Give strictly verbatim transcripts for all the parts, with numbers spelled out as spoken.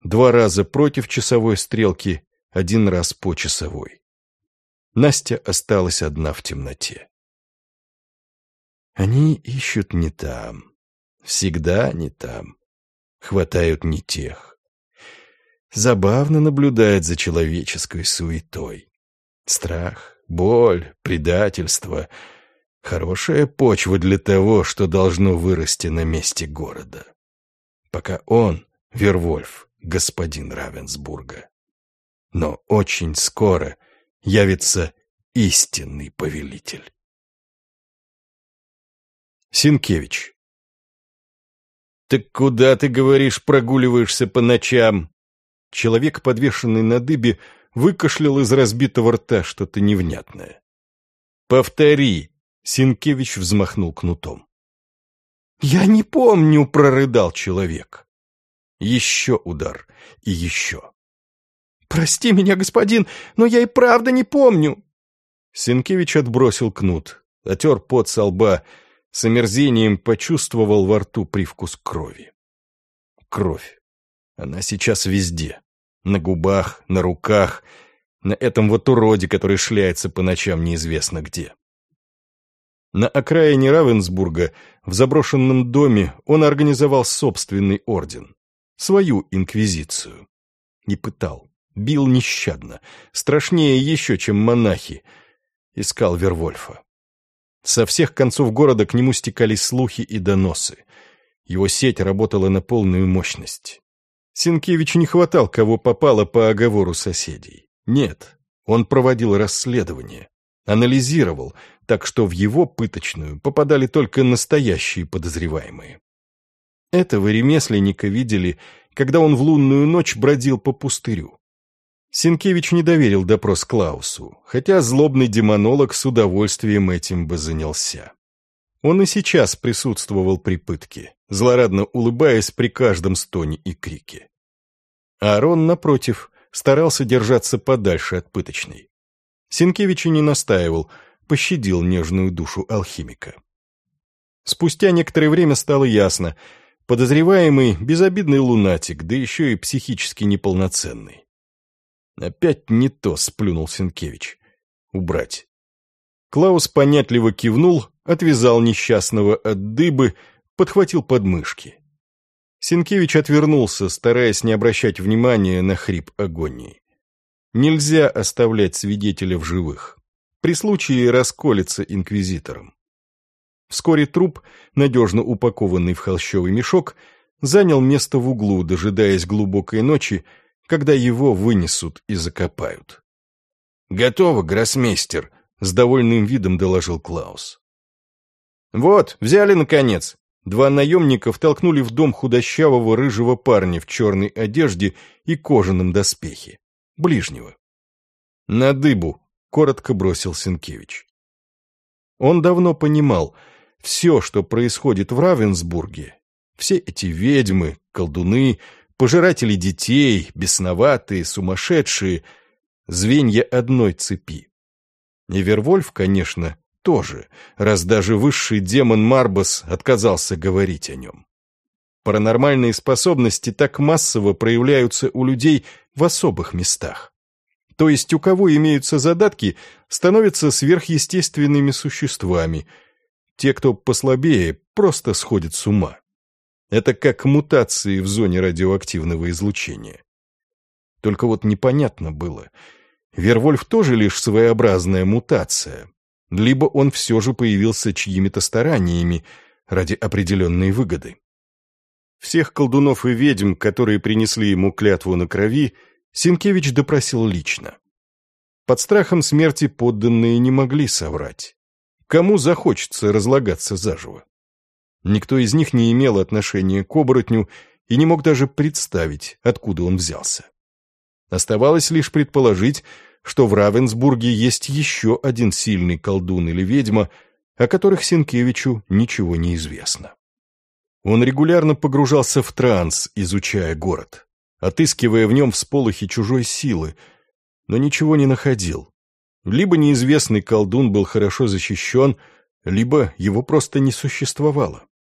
Два раза против часовой стрелки, один раз по часовой. Настя осталась одна в темноте. Они ищут не там. Всегда не там. Хватают не тех. Забавно наблюдать за человеческой суетой. Страх, боль, предательство — хорошая почва для того, что должно вырасти на месте города. Пока он, Вервольф, господин Равенсбурга. Но очень скоро явится истинный повелитель. Синкевич. «Так куда, ты говоришь, прогуливаешься по ночам?» Человек, подвешенный на дыбе, выкашлял из разбитого рта что-то невнятное. «Повтори!» — Синкевич взмахнул кнутом. «Я не помню!» — прорыдал человек. Еще удар и еще. «Прости меня, господин, но я и правда не помню!» Синкевич отбросил кнут, отер пот со лба, с омерзением почувствовал во рту привкус крови. Кровь. Она сейчас везде. На губах, на руках, на этом вот уроде, который шляется по ночам неизвестно где. На окраине Равенсбурга, в заброшенном доме, он организовал собственный орден, свою инквизицию. И пытал, бил нещадно, страшнее еще, чем монахи. Искал Вервольфа. Со всех концов города к нему стекались слухи и доносы. Его сеть работала на полную мощность. Синкевичу не хватал, кого попало по оговору соседей. Нет, он проводил расследование, анализировал, так что в его пыточную попадали только настоящие подозреваемые. Этого ремесленника видели, когда он в лунную ночь бродил по пустырю. Синкевич не доверил допрос Клаусу, хотя злобный демонолог с удовольствием этим бы занялся. Он и сейчас присутствовал при пытке, злорадно улыбаясь при каждом стоне и крике. Аарон, напротив, старался держаться подальше от пыточной. Синкевич и не настаивал, пощадил нежную душу алхимика. Спустя некоторое время стало ясно, подозреваемый — безобидный лунатик, да еще и психически неполноценный. «Опять не то», — сплюнул Синкевич. «Убрать». Клаус понятливо кивнул, отвязал несчастного от дыбы, подхватил подмышки. Синкевич отвернулся, стараясь не обращать внимания на хрип агонии. Нельзя оставлять свидетеля в живых. При случае расколется инквизитором. Вскоре труп, надежно упакованный в холщовый мешок, занял место в углу, дожидаясь глубокой ночи, когда его вынесут и закопают. «Готово, гроссмейстер», — с довольным видом доложил Клаус. «Вот, взяли, наконец». Два наемника втолкнули в дом худощавого рыжего парня в черной одежде и кожаном доспехе. Ближнего. «На дыбу», — коротко бросил Синкевич. Он давно понимал, все, что происходит в Равенсбурге, все эти ведьмы, колдуны, пожиратели детей, бесноватые, сумасшедшие, звенья одной цепи. И Вервольф, конечно, тоже, раз даже высший демон Марбос отказался говорить о нем. Паранормальные способности так массово проявляются у людей в особых местах. То есть у кого имеются задатки, становятся сверхъестественными существами. Те, кто послабее, просто сходят с ума. Это как мутации в зоне радиоактивного излучения. Только вот непонятно было, Вервольф тоже лишь своеобразная мутация, либо он все же появился чьими-то стараниями ради определенной выгоды. Всех колдунов и ведьм, которые принесли ему клятву на крови, Синкевич допросил лично. Под страхом смерти подданные не могли соврать. Кому захочется разлагаться заживо? Никто из них не имел отношения к оборотню и не мог даже представить, откуда он взялся. Оставалось лишь предположить, что в Равенсбурге есть еще один сильный колдун или ведьма, о которых Синкевичу ничего не известно. Он регулярно погружался в транс, изучая город, отыскивая в нем всполохи чужой силы, но ничего не находил. Либо неизвестный колдун был хорошо защищен, либо его просто не существовало.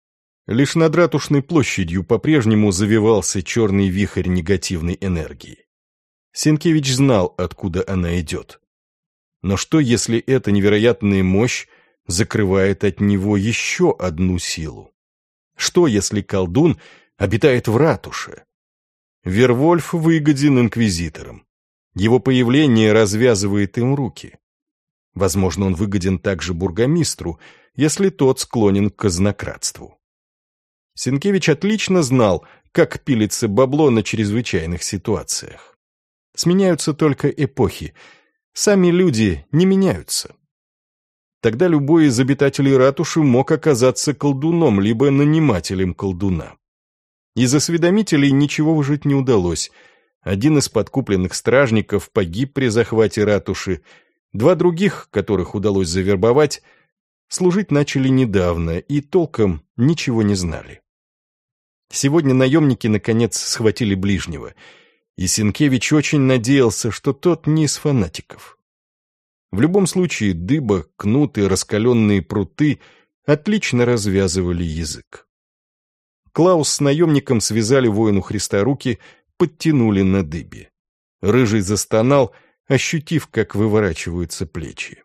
Лишь над Ратушной площадью по-прежнему завивался черный вихрь негативной энергии. Сенкевич знал, откуда она идет. Но что, если эта невероятная мощь закрывает от него еще одну силу? Что, если колдун обитает в ратуше? Вервольф выгоден инквизиторам. Его появление развязывает им руки. Возможно, он выгоден также бургомистру, если тот склонен к казнократству. Сенкевич отлично знал, как пилится бабло на чрезвычайных ситуациях. Сменяются только эпохи. Сами люди не меняются. Тогда любой из обитателей ратуши мог оказаться колдуном, либо нанимателем колдуна. Из осведомителей ничего выжить не удалось. Один из подкупленных стражников погиб при захвате ратуши, два других, которых удалось завербовать, служить начали недавно и толком ничего не знали. Сегодня наемники, наконец, схватили ближнего, и Сенкевич очень надеялся, что тот не из фанатиков. В любом случае, дыба, кнут и раскаленные пруты отлично развязывали язык. Клаус с наемником связали воину Христа руки, подтянули на дыбе. Рыжий застонал, ощутив, как выворачиваются плечи.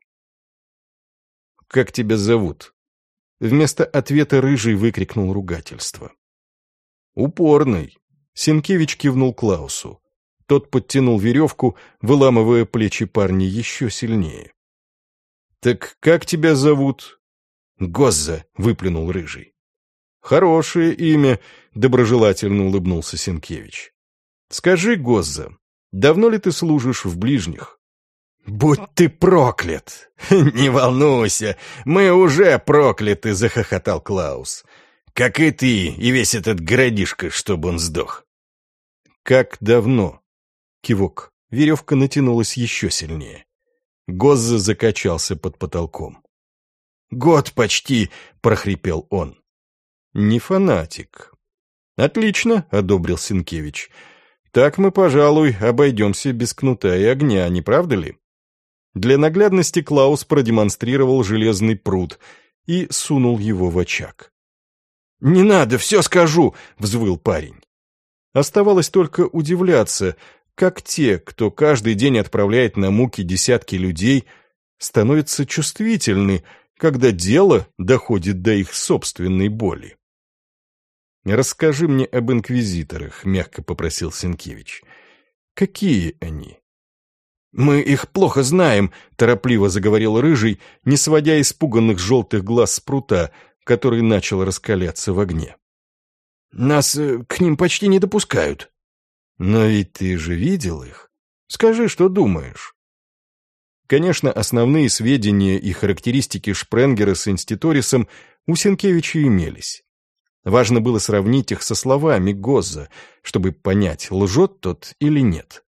«Как тебя зовут?» Вместо ответа Рыжий выкрикнул ругательство. «Упорный!» Сенкевич кивнул Клаусу. Тот подтянул веревку, выламывая плечи парня еще сильнее. «Так как тебя зовут?» «Гозза!» — выплюнул Рыжий. «Хорошее имя!» — доброжелательно улыбнулся Сенкевич. «Скажи, Гозза, давно ли ты служишь в ближних?» «Будь ты проклят! Не волнуйся, мы уже прокляты!» — захохотал Клаус. «Как и ты, и весь этот городишко, чтобы он сдох!» «Как давно?» Кивок. Веревка натянулась еще сильнее. Гозза закачался под потолком. «Год почти!» — прохрипел он. «Не фанатик». «Отлично!» — одобрил Сенкевич. «Так мы, пожалуй, обойдемся без кнута и огня, не правда ли?» Для наглядности Клаус продемонстрировал железный прут и сунул его в очаг. «Не надо, все скажу!» — взвыл парень. Оставалось только удивляться, как те, кто каждый день отправляет на муки десятки людей, становятся чувствительны, когда дело доходит до их собственной боли. «Расскажи мне об инквизиторах», — мягко попросил Сенкевич. «Какие они?» «Мы их плохо знаем», — торопливо заговорил Рыжий, не сводя испуганных желтых глаз с прута, который начал раскаляться в огне. «Нас э, к ним почти не допускают». «Но ведь ты же видел их. Скажи, что думаешь». Конечно, основные сведения и характеристики Шпренгера с Инститорисом у Сенкевича имелись. Важно было сравнить их со словами Гозза, чтобы понять, лжет тот или нет.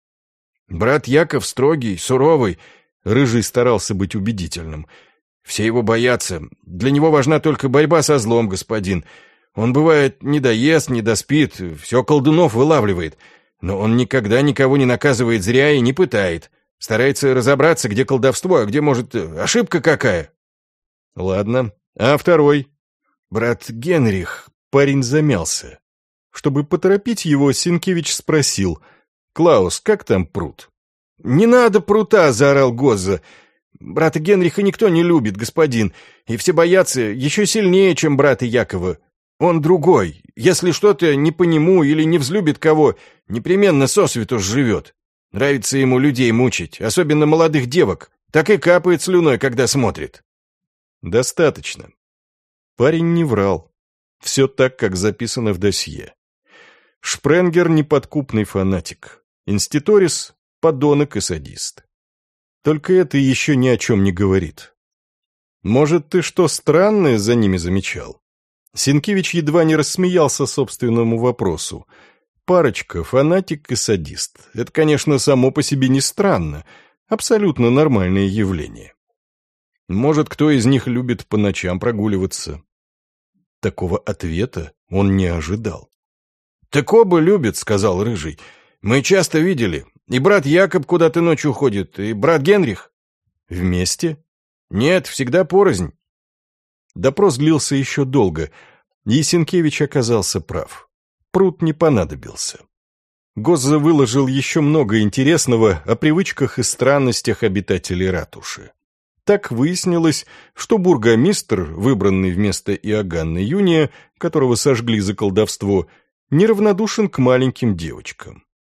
«Брат Яков строгий, суровый», — Рыжий старался быть убедительным. «Все его боятся. Для него важна только борьба со злом, господин. Он, бывает, не доест, не доспит, все колдунов вылавливает. Но он никогда никого не наказывает зря и не пытает. Старается разобраться, где колдовство, а где, может, ошибка какая». «Ладно. А второй?» «Брат Генрих». Парень замялся. Чтобы поторопить его, Сенкевич спросил: «Клаус, как там прут?» «Не надо прута!» — заорал Гозза. «Брата Генриха никто не любит, господин, и все боятся еще сильнее, чем брата Якова. Он другой. Если что-то не по нему или не взлюбит кого, непременно сосвету живет. Нравится ему людей мучить, особенно молодых девок. Так и капает слюной, когда смотрит». «Достаточно». Парень не врал. Все так, как записано в досье. Шпренгер — неподкупный фанатик. Инститорис — подонок и садист. Только это еще ни о чем не говорит. Может, ты что странное за ними замечал? Сенкевич едва не рассмеялся собственному вопросу. Парочка — фанатик и садист. Это, конечно, само по себе не странно. Абсолютно нормальное явление. Может, кто из них любит по ночам прогуливаться? Такого ответа он не ожидал. «Так оба любят», — сказал Рыжий. «Мы часто видели. И брат Якоб куда-то ночью ходит, и брат Генрих». «Вместе?» «Нет, всегда порознь». Допрос длился еще долго. Есенкевич оказался прав. Пруд не понадобился. Гозза выложил еще много интересного о привычках и странностях обитателей ратуши. Так выяснилось, что бургомистр, выбранный вместо Иоганна Юния, которого сожгли за колдовство, неравнодушен к маленьким девочкам.